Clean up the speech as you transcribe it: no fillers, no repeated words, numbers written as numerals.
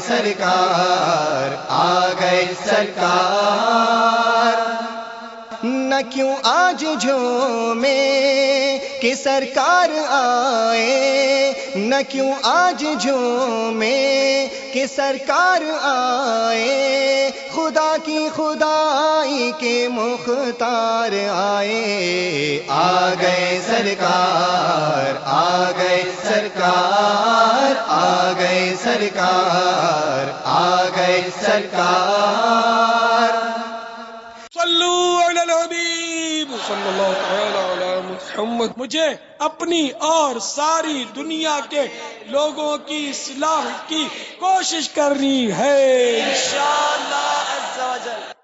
सरकार, आ गए सरकार। न क्यों आज झूमे कि सरकार आए, न क्यों आज झूमे कि सरकार आए, खुदा की खुदाई के मुख्तार आए। आ गए सरकार, आ गए सरकार, आ गए सरकार, आ गए सरकार। सल्लू अलल हबीब सल्लल्लाहु तआला अला मुहम्मद। मुझे अपनी और सारी दुनिया के लोगों की इस्लाह की कोशिश करनी है इंशाअल्लाह अज़्ज़ा वजल।